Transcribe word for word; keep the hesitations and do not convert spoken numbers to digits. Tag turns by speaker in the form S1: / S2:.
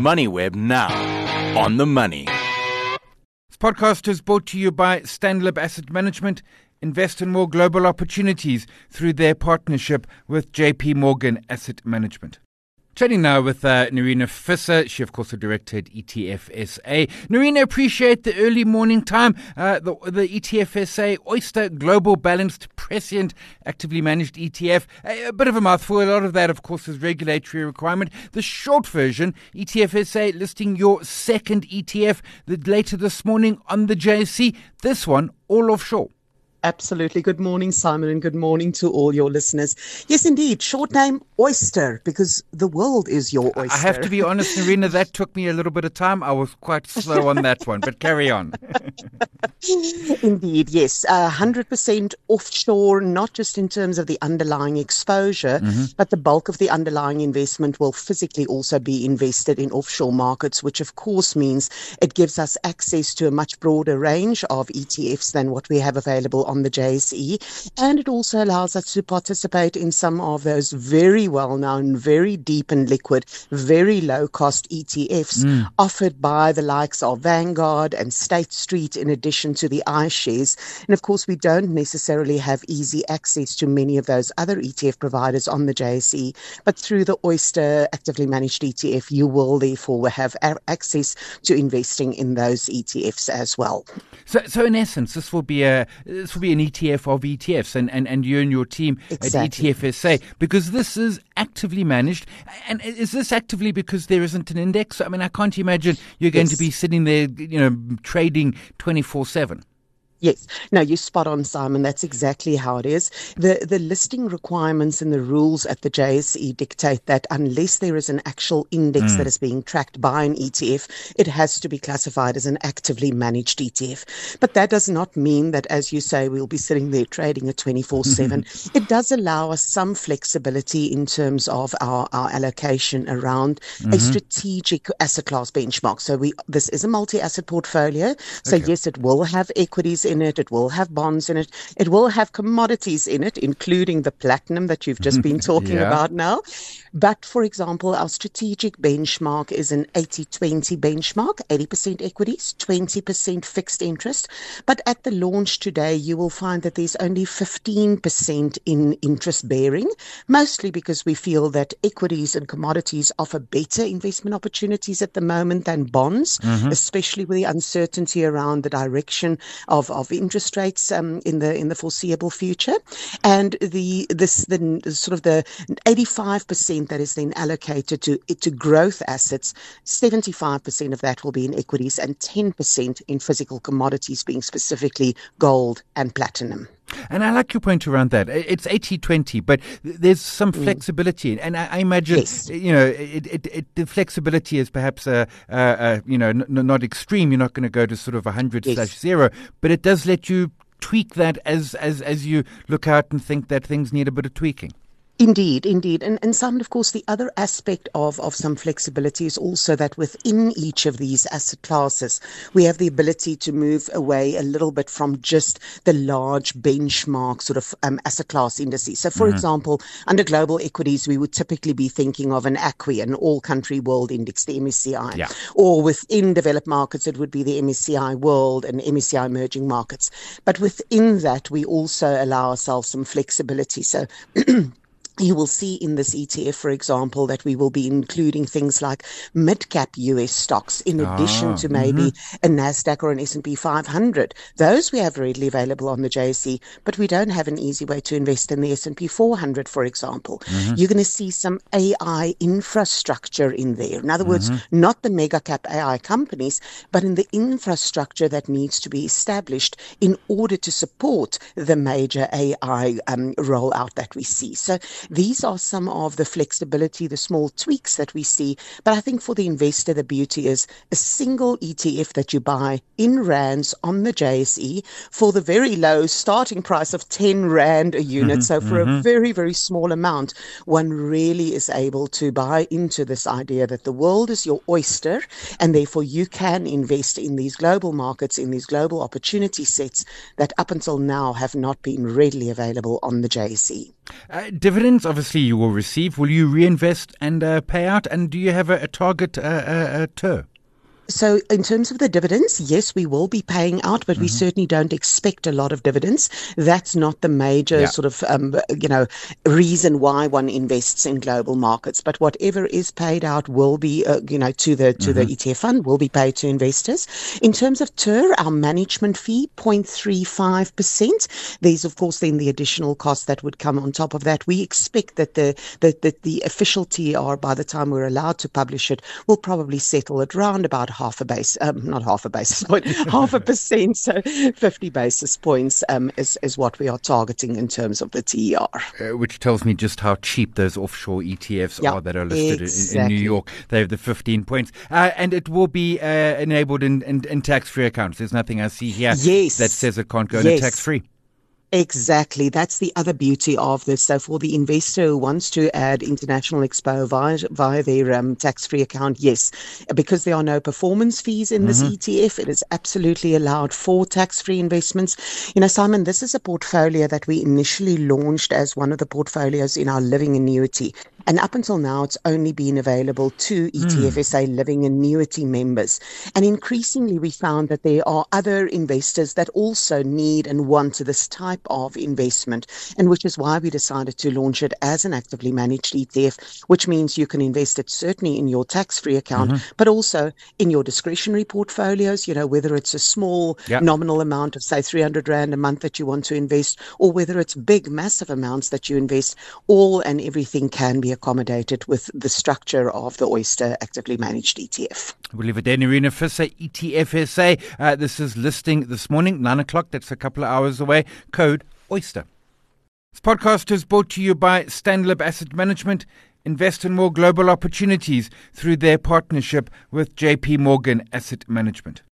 S1: MoneyWeb now. On the money.
S2: This podcast is brought to you by Stanlib Asset Management. Invest in more global opportunities through their partnership with J P Morgan Asset Management. Chatting now with uh, Nerina Visser. She, of course, is director at E T F S A. Nerina, appreciate the early morning time. Uh, the, the E T F S A Oyster Global Balanced Prescient Actively Managed E T F. A, a bit of a mouthful. A lot of that, of course, is regulatory requirement. The short version, E T F S A listing your second E T F the, later this morning on the J S E. This one, all offshore.
S3: Absolutely. Good morning, Simon, and good morning to all your listeners. Yes, indeed. Short name, Oyster, because the world is your oyster.
S2: I have to be honest, Nerina, that took me a little bit of time. I was quite slow on that one, but carry on.
S3: Indeed, yes. Uh, one hundred percent offshore, not just in terms of the underlying exposure, mm-hmm. but the bulk of the underlying investment will physically also be invested in offshore markets, which of course means it gives us access to a much broader range of E T Fs than what we have available on the J S E. And it also allows us to participate in some of those very well-known, very deep and liquid, very low-cost E T Fs mm. offered by the likes of Vanguard and State Street, in addition to the iShares. And of course, we don't necessarily have easy access to many of those other E T F providers on the J S E, but through the Oyster Actively Managed E T F, you will therefore have access to investing in those E T Fs as well.
S2: So, so in essence, this will be a this will be an E T F of E T Fs, and, and, and you and your team exactly. at E T F S A, because this is actively managed. And is this actively because there isn't an index? I mean, I can't imagine you're going yes. to be sitting there, you know, trading twenty-four seven.
S3: Yes. No, you're spot on, Simon. That's exactly how it is. The the listing requirements and the rules at the J S E dictate that unless there is an actual index mm. that is being tracked by an E T F, it has to be classified as an actively managed E T F. But that does not mean that, as you say, we'll be sitting there trading at twenty-four seven. It does allow us some flexibility in terms of our, our allocation around mm-hmm. a strategic asset class benchmark. So we this is a multi-asset portfolio. So okay. yes, it will have equities in it, it will have bonds in it, it will have commodities in it, including the platinum that you've just been talking yeah. about now. But, for example, our strategic benchmark is an eighty twenty benchmark, eighty percent equities, twenty percent fixed interest. But at the launch today, you will find that there's only fifteen percent in interest bearing, mostly because we feel that equities and commodities offer better investment opportunities at the moment than bonds, mm-hmm. especially with the uncertainty around the direction of, of interest rates um, in the in the foreseeable future. And the this the sort of the eighty-five percent that is then allocated to to growth assets, seventy-five percent of that will be in equities and ten percent in physical commodities, being specifically gold and platinum.
S2: And I like your point around that. It's eighty twenty, but there's some mm. flexibility. And I, I imagine, yes. you know, it, it, it, the flexibility is perhaps, uh, uh, uh, you know, n- not extreme. You're not going to go to sort of one hundred yes. slash zero, but it does let you tweak that as, as, as you look out and think that things need a bit of tweaking.
S3: Indeed, indeed. And, and Simon, of course, the other aspect of, of some flexibility is also that within each of these asset classes, we have the ability to move away a little bit from just the large benchmark sort of um, asset class indices. So, for mm-hmm. example, under global equities, we would typically be thinking of an A C W I, an all-country world index, the M S C I. Yeah. Or within developed markets, it would be the M S C I World and M S C I Emerging Markets. But within that, we also allow ourselves some flexibility. So you will see in this E T F, for example, that we will be including things like mid-cap U S stocks in addition ah, to maybe mm-hmm. a NASDAQ or an S and P five hundred. Those we have readily available on the J S E, but we don't have an easy way to invest in the S and P four hundred, for example. Mm-hmm. You're going to see some A I infrastructure in there. In other words, mm-hmm. not the mega-cap A I companies, but in the infrastructure that needs to be established in order to support the major A I um, rollout that we see. So these are some of the flexibility, the small tweaks that we see. But I think for the investor, the beauty is a single E T F that you buy in rands on the J S E for the very low starting price of ten rand a unit. Mm-hmm, so for mm-hmm. a very, very small amount, one really is able to buy into this idea that the world is your oyster, and therefore you can invest in these global markets, in these global opportunity sets that up until now have not been readily available on the J S E.
S2: Uh, dividends, obviously, you will receive. Will you reinvest and uh, pay out? And do you have a, a target uh, uh, uh, T E R?
S3: So in terms of the dividends, yes, we will be paying out, but mm-hmm. we certainly don't expect a lot of dividends. That's not the major yeah. sort of, um, you know, reason why one invests in global markets. But whatever is paid out will be, uh, you know, to the to mm-hmm. the E T F fund, will be paid to investors. In terms of T E R, our management fee, zero point three five percent. There's, of course, then the additional cost that would come on top of that. We expect that the, the, the, the official T E R, by the time we're allowed to publish it, will probably settle at round about half a base, um, not half a basis point, half a percent, so fifty basis points um, is, is what we are targeting in terms of the T E R.
S2: Uh, which tells me just how cheap those offshore E T Fs yeah, are that are listed exactly. in, in New York. They have the fifteen points. Uh, and it will be uh, enabled in, in, in tax-free accounts. There's nothing I see here
S3: yes.
S2: that says it can't go
S3: yes.
S2: into tax-free.
S3: Exactly. That's the other beauty of this. So for the investor who wants to add international expo via, via their um, tax-free account, yes, because there are no performance fees in this mm-hmm. E T F, it is absolutely allowed for tax-free investments. You know, Simon, this is a portfolio that we initially launched as one of the portfolios in our living annuity. And up until now, it's only been available to E T F S A mm. living annuity members. And increasingly, we found that there are other investors that also need and want this type of investment, and which is why we decided to launch it as an actively managed E T F, which means you can invest it certainly in your tax-free account, mm-hmm. but also in your discretionary portfolios, you know, whether it's a small yep. nominal amount of, say, three hundred rand a month that you want to invest, or whether it's big, massive amounts that you invest, all and everything can be accommodated with the structure of the Oyster actively managed E T F.
S2: We'll leave it there. Nerina Visser, E T F S A. Uh, this is listing this morning, nine o'clock. That's a couple of hours away. Code Oyster. This podcast is brought to you by Stanlib Asset Management. Invest in more global opportunities through their partnership with J P Morgan Asset Management.